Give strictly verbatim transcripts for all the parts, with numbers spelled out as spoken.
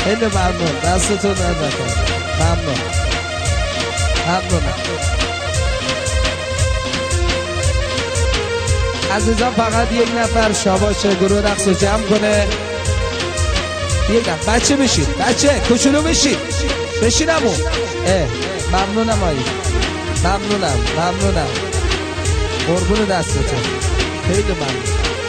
خیلی ممنون، دستتون درد نکنه. ممنون ممنونم عزیزان. فقط یک نفر شاباش گروه رقص رو جمع کنه. یک نفر بچه بشید، بچه کوچولو بشید، بشینمون. ممنونم آیی، ممنونم ممنونم قربون دستتون، خیلی ممنون.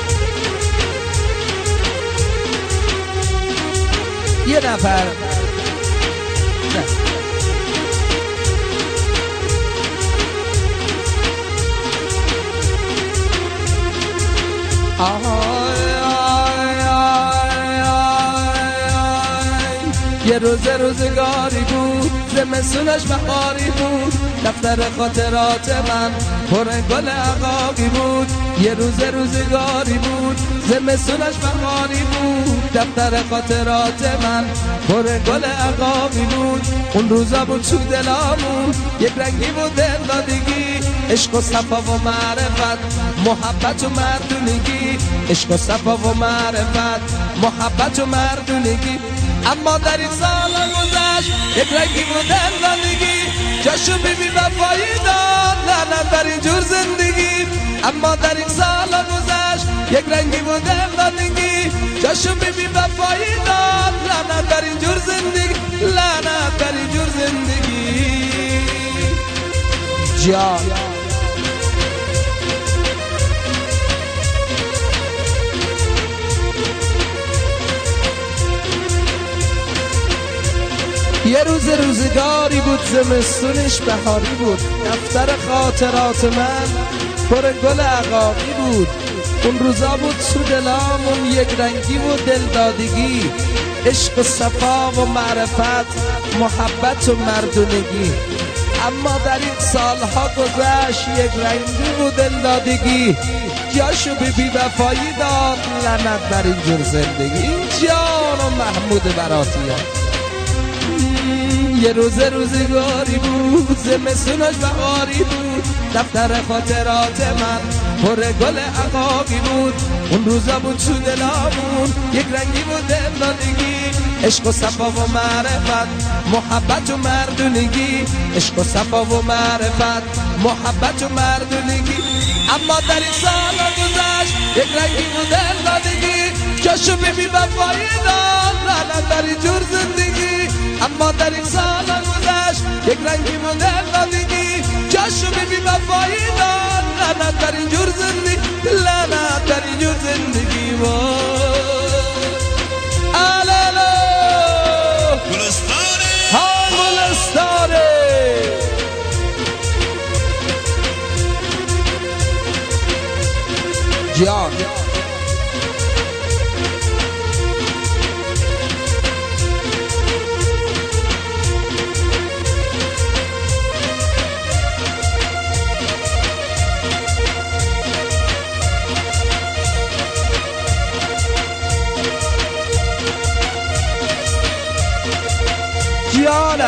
یه نفر نه. یه روز روزگاری بود، زمستونش بهاری بود، دفتر خاطرات من پر گل عقاقی بود. یه روز روزگاری بود، زمستونش بهاری بود، دفتر خاطرات من پر گل عقاقی بود. اون روزا بود تو دلامون یک رنگی بود دلدادگی، عشق و صفا و معرفت، محبت و مردونگی، عشق و صفا و معرفت، محبت و مردونگی. اما در این سال گذشت یک رنگی بود دلدادگی، جاشو بیبی وفایی داد لعنت بر این جور زندگی. اما در این سال گذشت یک رنگی بود دلدادگی، جاشو بیبی وفایی داد لعنت بر این جور زندگی، لعنت بر این جور زندگی. جان یه روز روزگاری بود، زمستونش بهاری بود، دفتر خاطرات من پر گل عقاقی بود. اون روزا بود تو دلامون یک رنگی و دلدادگی، عشق و صفا و معرفت، محبت و مردونگی. اما در این سالها گذشت یک رنگی و دلدادگی، جاشو بی بی وفایی داد لعنت بر این جور زندگی. این جان و محمود براتیان. یه روز روزگاری بود، زمستونش بهاری بود، دفتر خاطرات من پر گل عقاقی بود. اون روزا بود تو دلامون یک رنگی بود دلدادگی، عشق و صفا و معرفت، محبت و مردونگی، عشق و صفا و معرفت، محبت و مردونگی. اما در این سال گذشت یک رنگی بود دلدادگی، جاشو بیبی وفایی داد لعنت بر این جور زندگی. اما در این سال گذشت یک رنگی بود دلدادگی، جاشو بیبی وفایی داد لعنت بر این جور زندگی، لعنت بر این جور زندگی. آلالا گلستانه ها گلستانه جان. جانم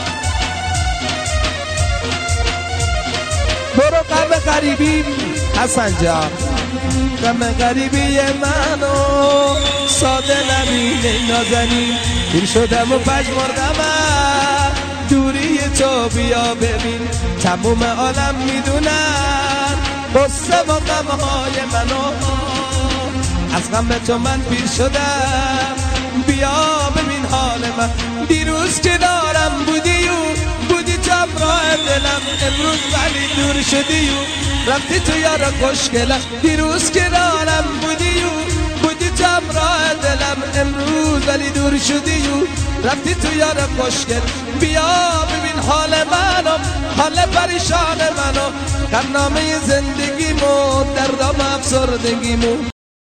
برو غم غریبی حسن جان، غم غریبی منو ساده نبینه نازنین، دیر شدم و پژمردم دوری تو بیا ببین، تموم عالم میدونن قصه و غمهای منو، از غم تو من پیر شدم بیا ببین حال من. دیروز کنارم بودی و بودی تو همراه دلم، امروز ولی دور شدی و رفتی تو یارا خوشگلم. دیروز کنارم بودی و بودی تو همراه دلم، امروز ولی دور شدی و رفتی تو یارا خوشگل. بیا ببین حال منو، حال پریشان منو، غمنامه زندگیمو، دردام افسردگیمو.